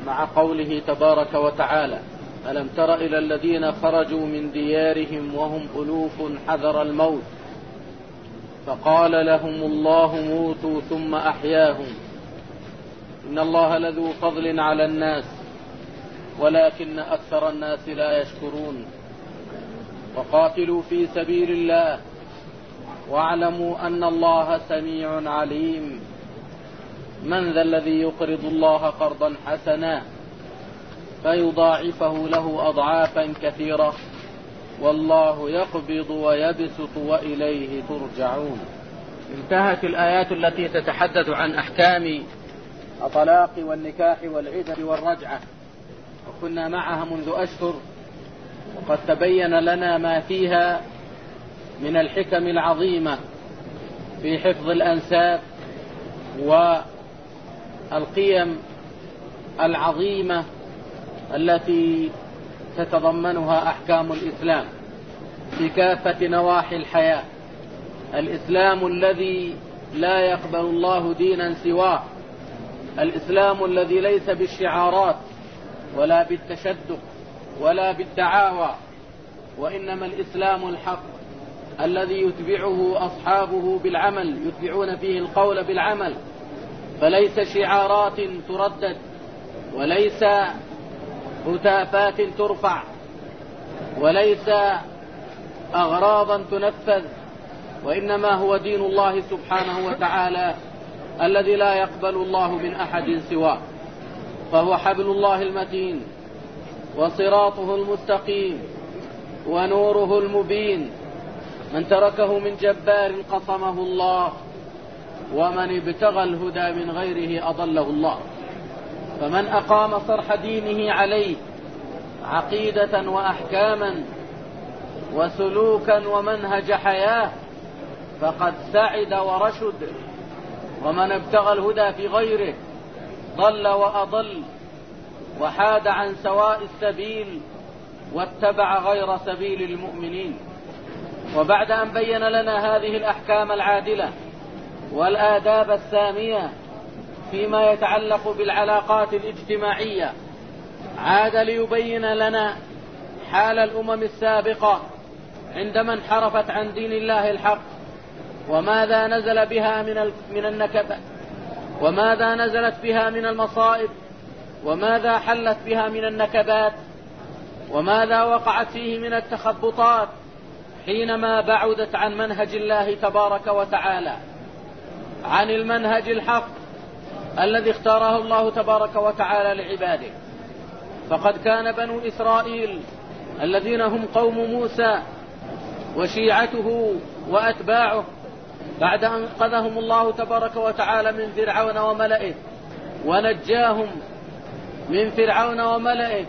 مع قوله تبارك وتعالى: ألم تر إلى الذين خرجوا من ديارهم وهم ألوف حذر الموت فقال لهم الله موتوا ثم أحياهم إن الله لذو فضل على الناس ولكن أكثر الناس لا يشكرون وقاتلوا في سبيل الله واعلموا أن الله سميع عليم من ذا الذي يقرض الله قرضا حسنا فيضاعفه له أضعافا كثيرة والله يقبض ويبسط وإليه ترجعون. انتهت الآيات التي تتحدث عن أحكام الطلاق والنكاح والعدة والرجعة، وكنا معها منذ أشهر، وقد تبين لنا ما فيها من الحكم العظيمة في حفظ الأنساب والقيم العظيمة التي تتضمنها أحكام الإسلام في كافة نواحي الحياة. الإسلام الذي لا يقبل الله دينا سواه، الإسلام الذي ليس بالشعارات ولا بالتشدق ولا بالدعاوى، وإنما الإسلام الحق الذي يتبعه أصحابه بالعمل، يتبعون فيه القول بالعمل، فليس شعارات تردد وليس هتافات ترفع وليس أغراضا تنفذ، وإنما هو دين الله سبحانه وتعالى الذي لا يقبل الله من أحد سواه، فهو حبل الله المتين وصراطه المستقيم ونوره المبين، من تركه من جبار قصمه الله ومن ابتغى الهدى من غيره أضله الله. فمن أقام صرح دينه عليه عقيدة وأحكاما وسلوكا ومنهج حياة فقد سعد ورشد، ومن ابتغى الهدى في غيره ضل وأضل وحاد عن سواء السبيل واتبع غير سبيل المؤمنين. وبعد أن بين لنا هذه الأحكام العادلة والآداب السامية فيما يتعلق بالعلاقات الاجتماعية، عاد ليبين لنا حال الأمم السابقة عندما انحرفت عن دين الله الحق، وماذا نزل بها من النكبات، وماذا نزلت بها من المصائب، وماذا حلت بها من النكبات، وماذا وقعت فيه من التخبطات حينما بعدت عن منهج الله تبارك وتعالى، عن المنهج الحق الذي اختاره الله تبارك وتعالى لعباده. فقد كان بنو إسرائيل الذين هم قوم موسى وشيعته وأتباعه بعد أن أنقذهم الله تبارك وتعالى من فرعون وملئه ونجاهم من فرعون وملئه،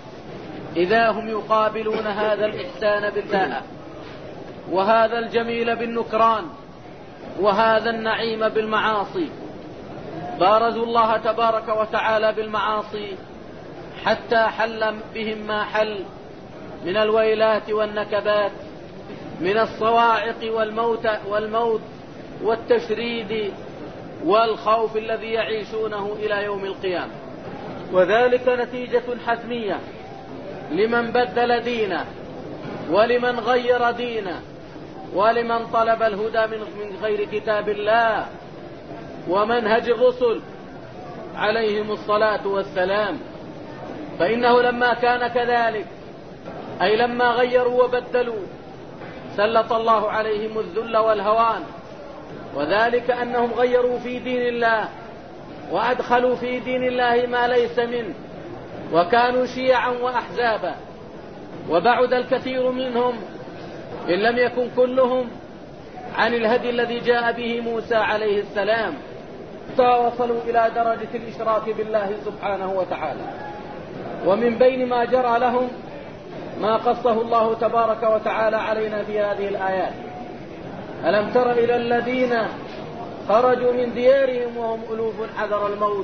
إذا هم يقابلون هذا الإحسان بالله وهذا الجميل بالنكران وهذا النعيم بالمعاصي. بارزوا الله تبارك وتعالى بالمعاصي حتى حل بهم ما حل من الويلات والنكبات، من الصواعق والموت والتشريد والخوف الذي يعيشونه إلى يوم القيامة. وذلك نتيجة حتمية لمن بدل دينه ولمن غير دينه ولمن طلب الهدى من غير كتاب الله ومنهج الرسل عليهم الصلاة والسلام. فإنه لما كان كذلك، أي لما غيروا وبدلوا، سلط الله عليهم الذل والهوان، وذلك أنهم غيروا في دين الله وأدخلوا في دين الله ما ليس منه، وكانوا شيعا وأحزابا، وبعد الكثير منهم إن لم يكن كلهم عن الهدي الذي جاء به موسى عليه السلام، وصلوا إلى درجة الإشراك بالله سبحانه وتعالى. ومن بين ما جرى لهم ما قصه الله تبارك وتعالى علينا في هذه الآيات: ألم تر إلى الذين خرجوا من ديارهم وهم ألوف حذر الموت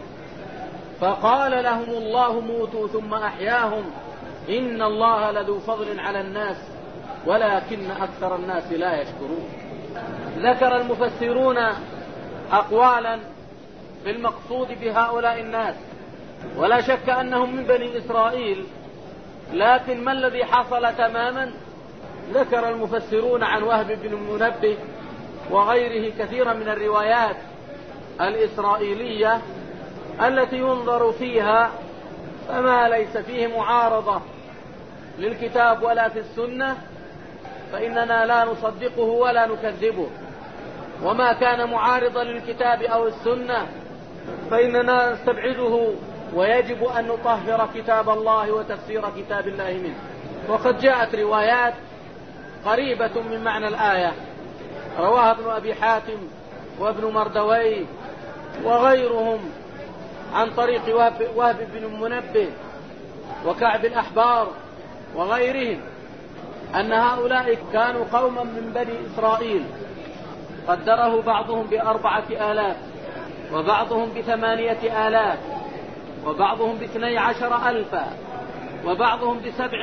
فقال لهم الله موتوا ثم أحياهم إن الله لذو فضل على الناس ولكن أكثر الناس لا يشكرون. ذكر المفسرون أقوالا في المقصود بهؤلاء الناس ولا شك أنهم من بني إسرائيل، لكن ما الذي حصل تماما؟ ذكر المفسرون عن وهب بن المنبه وغيره كثيرا من الروايات الإسرائيلية التي ينظر فيها فما ليس فيه معارضة للكتاب ولا في السنة فإننا لا نصدقه ولا نكذبه، وما كان معارضا للكتاب أو السنة فإننا نستبعده، ويجب أن نطهر كتاب الله وتفسير كتاب الله منه. وقد جاءت روايات قريبة من معنى الآية رواها ابن أبي حاتم وابن مردوي وغيرهم عن طريق وهب بن المنبه وكعب الأحبار وغيرهم أن هؤلاء كانوا قوما من بني إسرائيل قدره بعضهم ب4,000 وبعضهم ب8,000 وبعضهم ب12,000 وبعضهم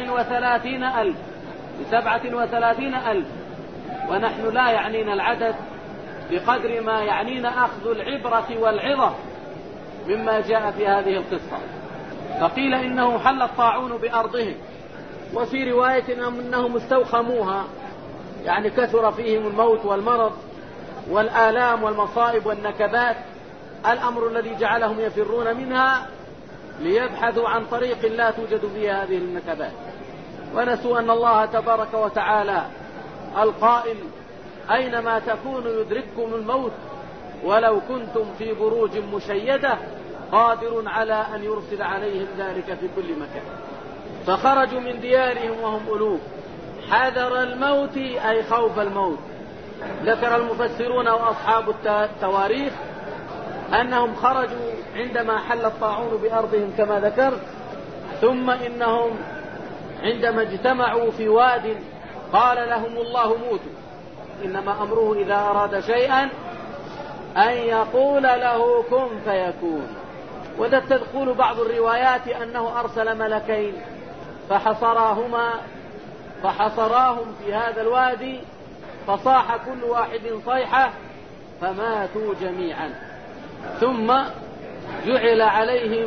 ب37,000 ونحن لا يعنينا العدد بقدر ما يعنينا أخذ العبرة والعظة مما جاء في هذه القصة. فقيل إنه حل الطاعون بأرضهم، وفي رواية أنهم استوخموها، يعني كثر فيهم الموت والمرض والآلام والمصائب والنكبات، الأمر الذي جعلهم يفرون منها ليبحثوا عن طريق لا توجد فيها هذه النكبات، ونسوا أن الله تبارك وتعالى القائل أينما تكونوا يدرككم الموت ولو كنتم في بروج مشيدة قادر على أن يرسل عليهم ذلك في كل مكان. فخرجوا من ديارهم وهم ألوف حذر الموت أي خوف الموت. ذكر المفسرون وأصحاب التواريخ أنهم خرجوا عندما حل الطاعون بأرضهم كما ذكرت، ثم إنهم عندما اجتمعوا في واد قال لهم الله موتوا، إنما أمره إذا أراد شيئا أن يقول له كن فيكون. وذا تقول بعض الروايات أنه أرسل ملكين فحصراهم في هذا الوادي فصاح كل واحد صيحة فماتوا جميعا، ثم جعل عليهم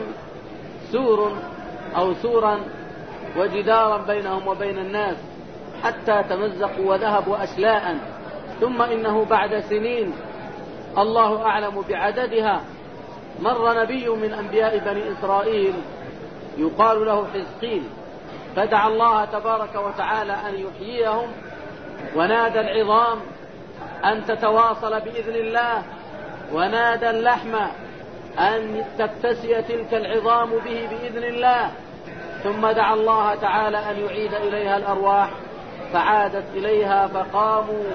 سورا وجدارا بينهم وبين الناس حتى تمزقوا وذهبوا أشلاء. ثم إنه بعد سنين الله أعلم بعددها مر نبي من أنبياء بني إسرائيل يقال له حزقيل، فدعا الله تبارك وتعالى أن يحييهم، ونادى العظام أن تتواصل بإذن الله، ونادى اللحم أن تكتسي تلك العظام به بإذن الله، ثم دعا الله تعالى أن يعيد إليها الأرواح فعادت إليها فقاموا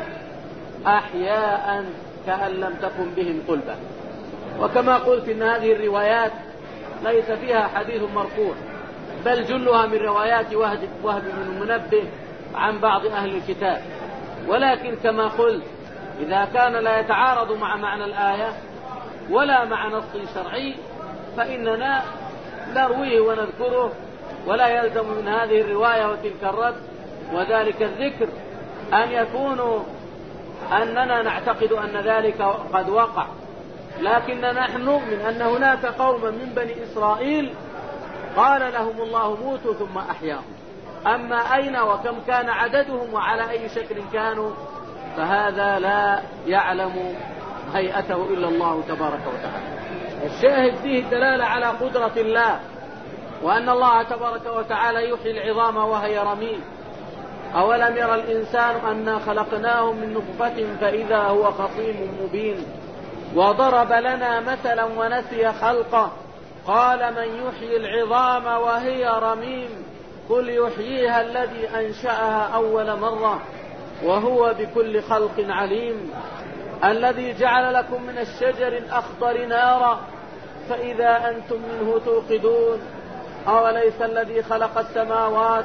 أحياء كأن لم تكن بهم قلبة. وكما قلت إن هذه الروايات ليس فيها حديث مرفوع، بل جلها من روايات وهب بن المنبه عن بعض أهل الكتاب، ولكن كما قلت إذا كان لا يتعارض مع معنى الآية ولا مع نص شرعي فإننا نرويه ونذكره، ولا يلزم من هذه الرواية وتلك الرد وذلك الذكر أن يكونوا أننا نعتقد أن ذلك قد وقع، لكن نحن نؤمن أن هناك قوما من بني إسرائيل قال لهم الله موتوا ثم أحياهم. أما أين وكم كان عددهم وعلى أي شكل كانوا فهذا لا يعلم هيئته إلا الله تبارك وتعالى. الشاهد فيه الدلالة على قدرة الله، وأن الله تبارك وتعالى يحيي العظام وهي رميم. أولم يرى الإنسان أنا خلقناه من نطفة فإذا هو خصيم مبين. وضرب لنا مثلا ونسي خلقه قال من يحيي العظام وهي رميم قل يحييها الذي أنشأها أول مرة وهو بكل خلق عليم. الذي جعل لكم من الشجر الأخضر نارا فإذا أنتم منه توقدون أوليس الذي خلق السماوات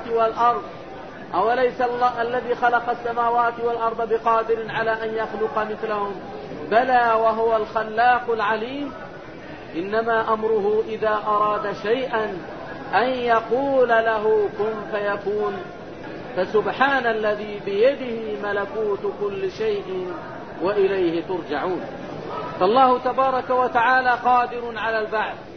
والأرض بقادر على أن يخلق مثلهم بلى وهو الخلاق العليم. إنما أمره إذا أراد شيئا أن يقول له كن فيكون. فسبحان الذي بيده ملكوت كل شيء وإليه ترجعون. فالله تبارك وتعالى قادر على البعث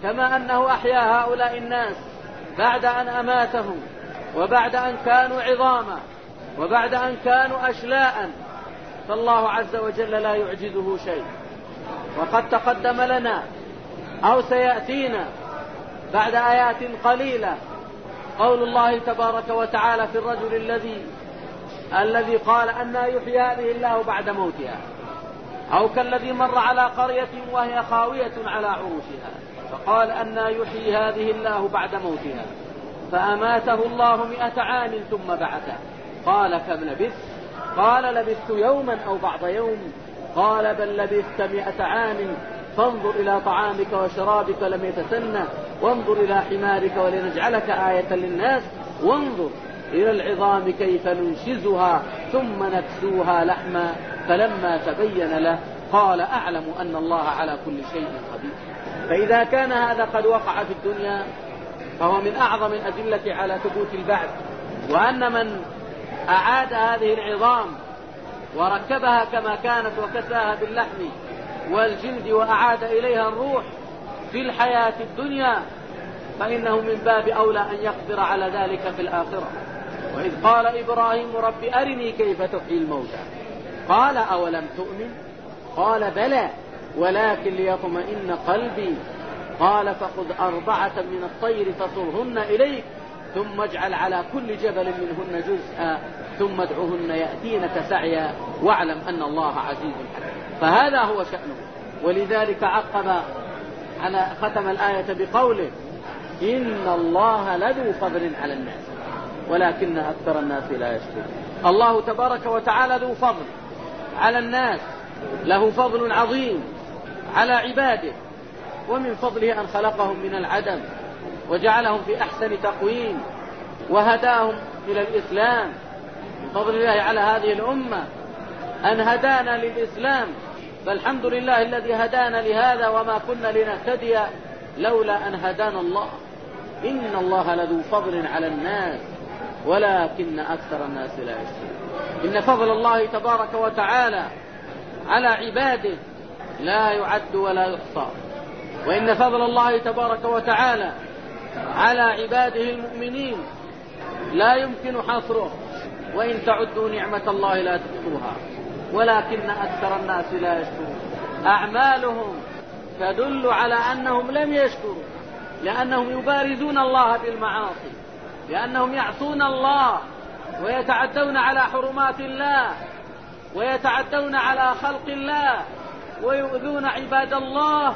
كما أنه أحيا هؤلاء الناس بعد أن أماتهم، وبعد أن كانوا عظاما، وبعد أن كانوا أشلاء، فالله عز وجل لا يعجزه شيء. وقد تقدم لنا أو سيأتينا بعد آيات قليلة قول الله تبارك وتعالى في الرجل الذي قال أنى يحيي هذه الله بعد موتها، أو كالذي مر على قرية وهي خاوية على عروشها فقال أنى يحيي هذه الله بعد موتها فأماته الله 100 عام ثم بعثه قال كم لبثت؟ قال لبثت يوما أو بعض يوم. قال بل لبثت 100 عام فانظر إلى طعامك وشرابك لم يتسنى، وانظر إلى حمارك ولنجعلك آية للناس، وانظر إلى العظام كيف ننشزها ثم نكسوها لحما فلما تبين له قال أعلم أن الله على كل شيء قدير. فإذا كان هذا قد وقع في الدنيا فهو من أعظم الأدلة على ثبوت البعث، وأن من أعاد هذه العظام وركبها كما كانت وكساها باللحم والجلد وأعاد إليها الروح في الحياة الدنيا فإنه من باب أولى أن يقدر على ذلك في الآخرة. وإذ قال إبراهيم رب أرني كيف تحيي الموتى قال أولم تؤمن؟ قال بلى ولكن ليطمئن قلبي. قال فخذ 4 من الطير فصرهن إليك ثم اجعل على كل جبل منهن جزءا ثم ادعهن يأتينك سعيا واعلم أن الله عزيز حكيم. فهذا هو شأنه. ولذلك ختم الآية بقوله إن الله لذو فضل على الناس ولكن أكثر الناس لا يشكرون. الله تبارك وتعالى ذو فضل على الناس، له فضل عظيم على عباده، ومن فضله أن خلقهم من العدم وجعلهم في أحسن تقويم وهداهم إلى الإسلام. من فضل الله على هذه الأمة أن هدانا للإسلام، فالحمد لله الذي هدانا لهذا وما كنا لنهتدي لولا أن هدانا الله. إن الله لذو فضل على الناس ولكن أكثر الناس لا يشكرون. إن فضل الله تبارك وتعالى على عباده لا يعد ولا يحصى، وإن فضل الله تبارك وتعالى على عباده المؤمنين لا يمكن حصره، وإن تعدوا نعمة الله لا تحصوها ولكن أكثر الناس لا يشكرون. أعمالهم تدل على أنهم لم يشكروا، لأنهم يبارزون الله بالمعاصي، لأنهم يعصون الله ويتعدون على حرمات الله ويتعدون على خلق الله ويؤذون عباد الله.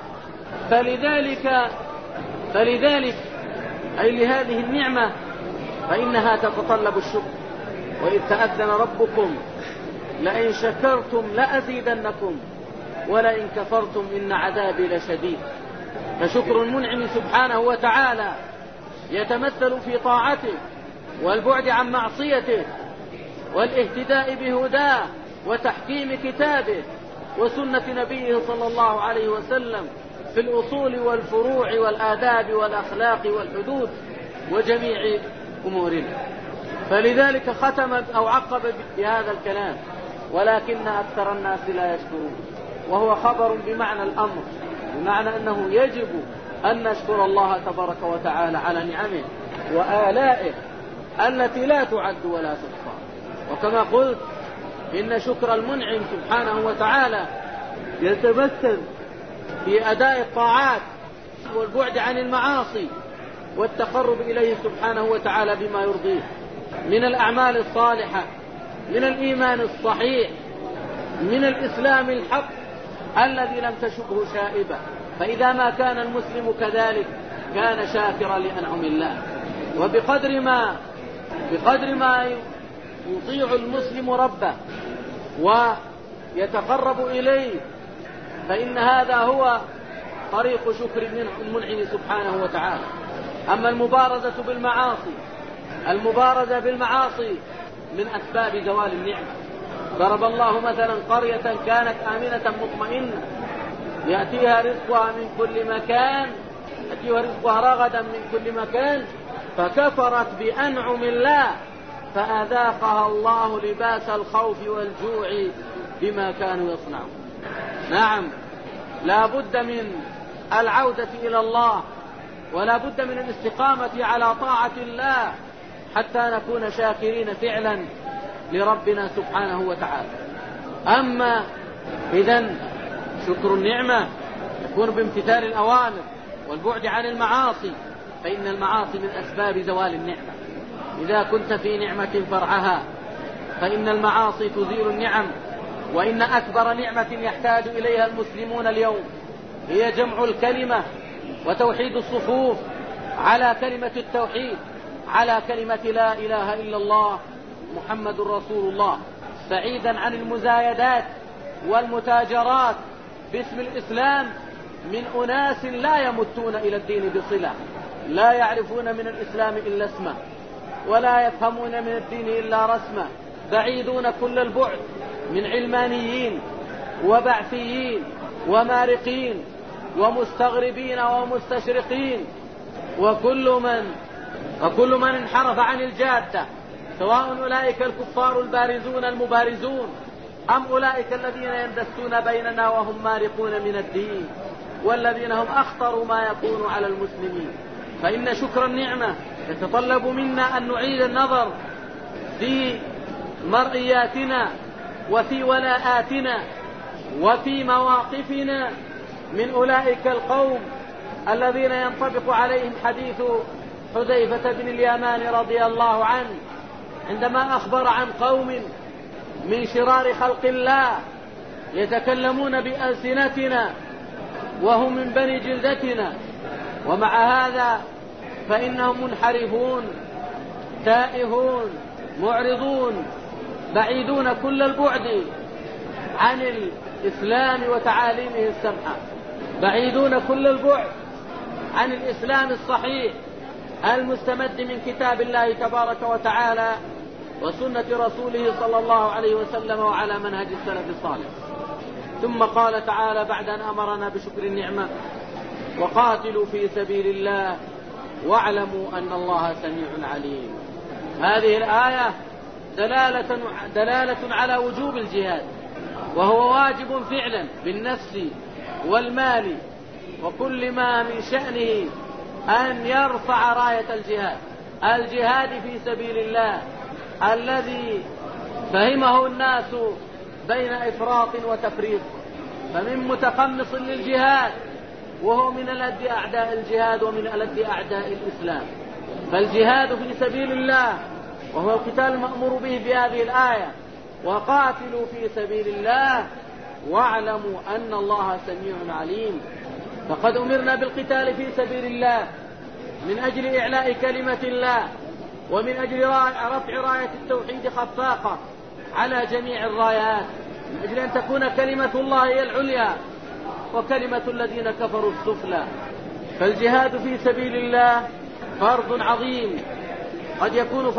فلذلك أي لهذه النعمة فإنها تتطلب الشكر. وإذ تأذن ربكم لئن شكرتم لأزيدنكم ولئن كفرتم إن عذابي لشديد. فشكر المنعم سبحانه وتعالى يتمثل في طاعته والبعد عن معصيته والاهتداء بهداه وتحكيم كتابه وسنة نبيه صلى الله عليه وسلم في الأصول والفروع والآداب والأخلاق والحدود وجميع أمورنا. فلذلك ختم أو عقب بهذا الكلام ولكن أكثر الناس لا يشكرون، وهو خبر بمعنى الأمر، بمعنى أنه يجب أن نشكر الله تبارك وتعالى على نعمه وآلائه التي لا تعد ولا تحصى. وكما قلت إن شكر المنعم سبحانه وتعالى يتمثل في أداء الطاعات والبعد عن المعاصي والتقرب إليه سبحانه وتعالى بما يرضيه من الأعمال الصالحة، من الإيمان الصحيح، من الإسلام الحق الذي لم تشبه شائبة. فإذا ما كان المسلم كذلك كان شاكرا لأنعم الله. وبقدر ما يطيع المسلم ربه ويتقرب إليه فإن هذا هو طريق شكر المنعم سبحانه وتعالى. أما المبارزة بالمعاصي من أسباب زوال النعمة. ضرب الله مثلا قرية كانت آمنة مطمئنة يأتيها رزقها رغدا من كل مكان فكفرت بأنعم الله فأذاقها الله لباس الخوف والجوع بما كانوا يصنعون. نعم، لا بد من العودة إلى الله ولا بد من الاستقامة على طاعة الله حتى نكون شاكرين فعلا لربنا سبحانه وتعالى. أما إذن شكر النعمة يكون بامتثال الأوامر والبعد عن المعاصي، فإن المعاصي من أسباب زوال النعمة. إذا كنت في نعمة فارعها، فإن المعاصي تزيل النعم. وإن أكبر نعمة يحتاج إليها المسلمون اليوم هي جمع الكلمة وتوحيد الصفوف على كلمة التوحيد، على كلمة لا إله إلا الله محمد رسول الله، بعيدا عن المزايدات والمتاجرات باسم الإسلام من أناس لا يمتون إلى الدين بصلة، لا يعرفون من الإسلام إلا اسمه ولا يفهمون من الدين إلا رسمه، بعيدون كل البعد من علمانيين وبعثيين ومارقين ومستغربين ومستشرقين، وكل من انحرف عن الجادة، سواء أولئك الكفار البارزون المبارزون أم أولئك الذين يندسون بيننا وهم مارقون من الدين، والذين هم أخطر ما يكون على المسلمين. فإن شكر النعمة يتطلب منا أن نعيد النظر في مرئياتنا وفي ولاءاتنا وفي مواقفنا من أولئك القوم الذين ينطبق عليهم حديث حذيفة بن اليمان رضي الله عنه عندما أخبر عن قوم من شرار خلق الله يتكلمون بألسنتنا وهم من بني جلدتنا، ومع هذا فإنهم منحرفون تائهون معرضون بعيدون كل البعد عن الإسلام وتعاليمه السمحة، بعيدون كل البعد عن الإسلام الصحيح المستمد من كتاب الله تبارك وتعالى وسنة رسوله صلى الله عليه وسلم وعلى منهج السلف الصالح. ثم قال تعالى بعد أن أمرنا بشكر النعمة: وقاتلوا في سبيل الله واعلموا أن الله سميع عليم. هذه الآية دلالة على وجوب الجهاد، وهو واجب فعلا بالنفس والمال وكل ما من شأنه أن يرفع راية الجهاد في سبيل الله الذي فهمه الناس بين إفراط وتفريط، فمن متقمص للجهاد وهو من ألد أعداء الجهاد ومن ألد أعداء الإسلام. فالجهاد في سبيل الله وهو القتال المأمور به في هذه الآية: وقاتلوا في سبيل الله واعلموا أن الله سميع عليم. فقد أمرنا بالقتال في سبيل الله من أجل إعلاء كلمة الله ومن أجل رفع راية التوحيد خفاقة على جميع الرايات، من أجل أن تكون كلمة الله هي العليا وكلمة الذين كفروا السفلى. فالجهاد في سبيل الله فرض عظيم، قد يكون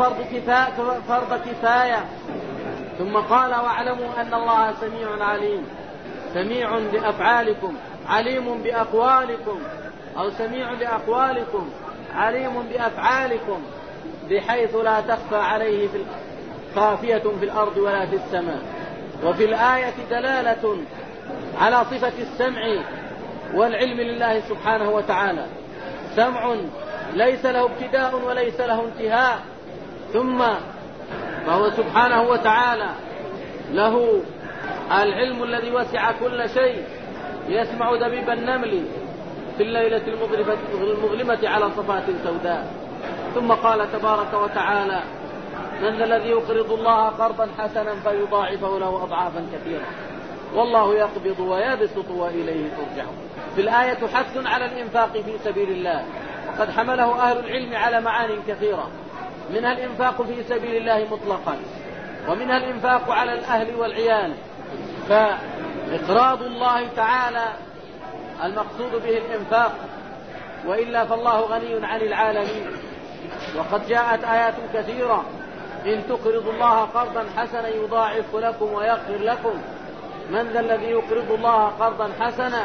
فرض كفاية. ثم قال: واعلموا أن الله سميع عليم. سميع لأفعالكم عليم بأقوالكم، أو سميع لأقوالكم عليم بأفعالكم، بحيث لا تخفى عليه خافية في الأرض ولا في السماء. وفي الآية دلالة على صفة السمع والعلم لله سبحانه وتعالى، سمع ليس له ابتداء وليس له انتهاء، ثم فهو سبحانه وتعالى له العلم الذي وسع كل شيء، يسمع دبيب النمل في الليلة المظلمة على صفات سوداء. ثم قال تبارك وتعالى: من ذا الذي يقرض الله قرضا حسنا فيضاعفه له أضعافا كثيرة والله يقبض ويبسط وإليه ترجعون. في الآية حث على الإنفاق في سبيل الله، وقد حمله أهل العلم على معاني كثيرة، منها الإنفاق في سبيل الله مطلقا، ومنها الإنفاق على الأهل والعيال. فإقراض الله تعالى المقصود به الإنفاق، وإلا فالله غني عن العالمين. وقد جاءت آيات كثيرة: إن تقرضوا الله قرضا حسنا يضاعف لكم ويغفر لكم. من ذا الذي يقرض الله قرضا حسنا؟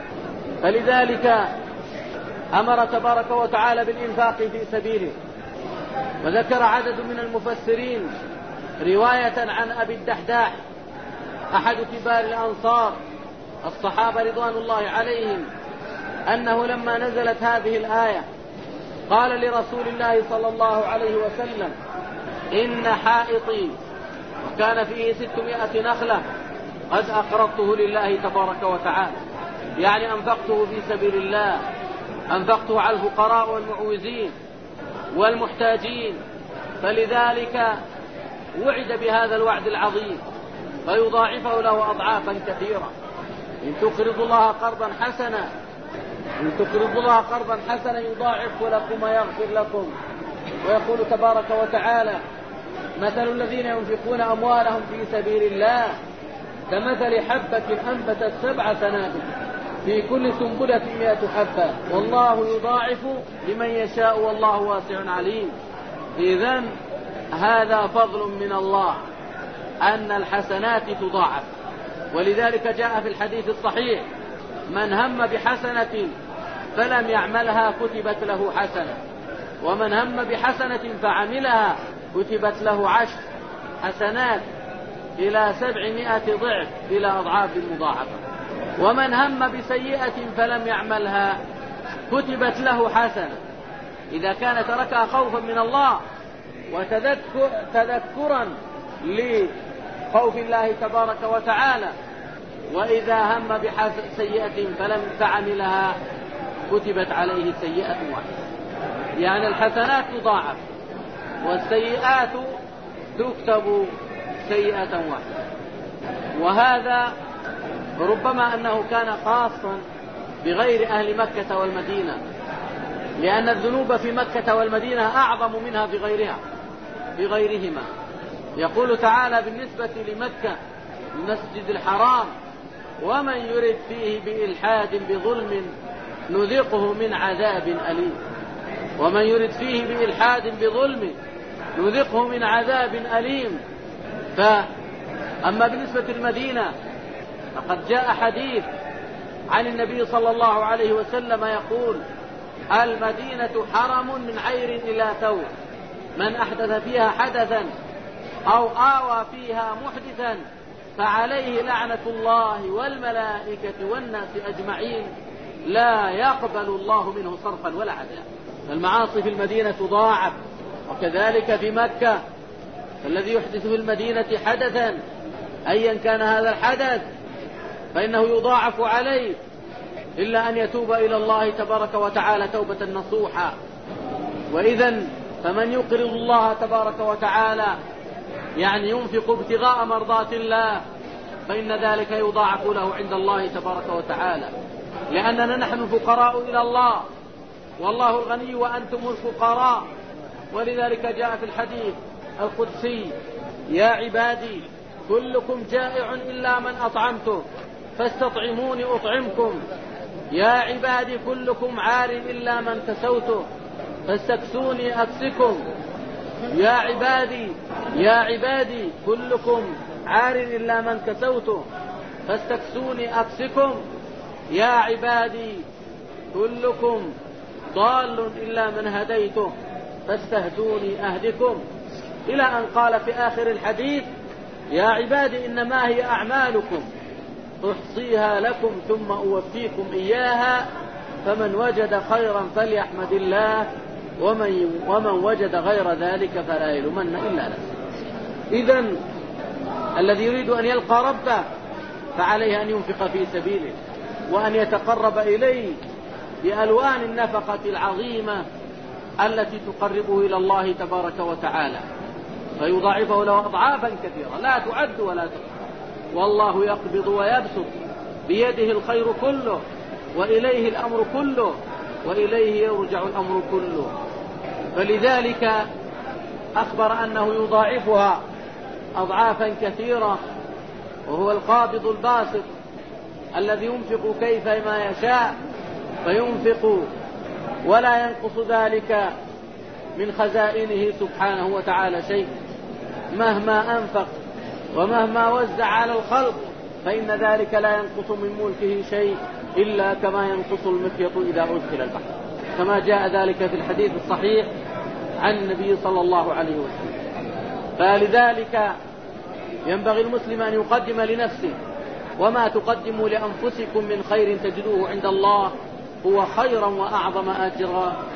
فلذلك أمر تبارك وتعالى بالإنفاق في سبيله. وذكر عدد من المفسرين رواية عن أبي الدحداح أحد كبار الأنصار الصحابة رضوان الله عليهم أنه لما نزلت هذه الآية قال لرسول الله صلى الله عليه وسلم: إن حائطي وكان فيه 600 نخلة قد أقرضته لله تبارك وتعالى، يعني أنفقته في سبيل الله، أنفقته على الفقراء والمعوزين والمحتاجين، فلذلك وعد بهذا الوعد العظيم فيضاعفه له أضعافا كثيرة. إن تقرضوا الله قرضا حسنا، إن تقرضوا الله قرضا حسنا يضاعف لكم ويغفر لكم. ويقول تبارك وتعالى: مثل الذين ينفقون أموالهم في سبيل الله كمثل حبة أنبتت 7 سنابل في كل سنبلة 100 حبة والله يضاعف لمن يشاء والله واسع عليم. إذن هذا فضل من الله أن الحسنات تضاعف. ولذلك جاء في الحديث الصحيح: من هم بحسنة فلم يعملها كتبت له حسنة، ومن هم بحسنة فعملها كتبت له 10 حسنات إلى 700 ضعف إلى أضعاف مضاعفة. ومن هم بسيئة فلم يعملها كتبت له حسنة إذا كان تركها خوفا من الله وتذكرا لخوف الله تبارك وتعالى. وإذا هم بسيئة فلم تعملها كتبت عليه سيئة واحدة. يعني الحسنات تضاعف والسيئات تكتب سيئة واحدة. وهذا ربما أنه كان خاصا بغير أهل مكة والمدينة، لأن الذنوب في مكة والمدينة أعظم منها في غيرهما. يقول تعالى بالنسبة لمكة: المسجد الحرام: ومن يرد فيه بإلحاد بظلم نذقه من عذاب أليم. ومن يرد فيه بإلحاد بظلم نذقه من عذاب أليم. فأما بالنسبة للمدينة فقد جاء حديث عن النبي صلى الله عليه وسلم يقول: المدينة حرم من عير إلى ثور، من أحدث فيها حدثا أو آوى فيها محدثا فعليه لعنة الله والملائكة والناس أجمعين لا يقبل الله منه صرفا ولا عدلا. المعاصي في المدينة تضاعف، وكذلك في مكة. الذي يحدث في المدينة حدثا أيا كان هذا الحدث فإنه يضاعف عليه إلا أن يتوب إلى الله تبارك وتعالى توبة نصوحا. وإذن فمن يقرض الله تبارك وتعالى يعني ينفق ابتغاء مرضات الله فإن ذلك يضاعف له عند الله تبارك وتعالى، لأننا نحن الفقراء إلى الله والله الغني وأنتم الفقراء. ولذلك جاء في الحديث القدسي: يا عبادي كلكم جائع إلا من أطعمته فاستطعموني أطعمكم، يا عبادي كلكم عار إلا من كسوته فاستكسوني أكسكم، يا عبادي كلكم عار إلا من كسوته فاستكسوني أكسكم، يا عبادي كلكم ضال إلا من هديته فاستهدوني أهدكم، إلى أن قال في آخر الحديث: يا عبادي إنما هي أعمالكم أحصيها لكم ثم أوفيكم إياها فمن وجد خيرا فليحمد الله ومن وجد غير ذلك فلا يلومن إلا نفسه. إذن الذي يريد أن يلقى ربه فعليه أن ينفق في سبيله وأن يتقرب إليه بألوان النفقة العظيمة التي تقربه إلى الله تبارك وتعالى فيضاعفه له أضعافا كثيرة لا تعد ولا تحصى. والله يقبض ويبسط بيده الخير كله وإليه الأمر كله وإليه يرجع الأمر كله. فلذلك أخبر أنه يضاعفها أضعافا كثيرة، وهو القابض الباسط الذي ينفق كيفما يشاء فينفق ولا ينقص ذلك من خزائنه سبحانه وتعالى شيء، مهما أنفق ومهما وزع على الخلق فإن ذلك لا ينقص من ملكه شيء إلا كما ينقص المخيط إذا أدخل البحر، كما جاء ذلك في الحديث الصحيح عن النبي صلى الله عليه وسلم. فلذلك ينبغي المسلم أن يقدم لنفسه: وما تقدموا لأنفسكم من خير تجدوه عند الله هو خيرا وأعظم أجرا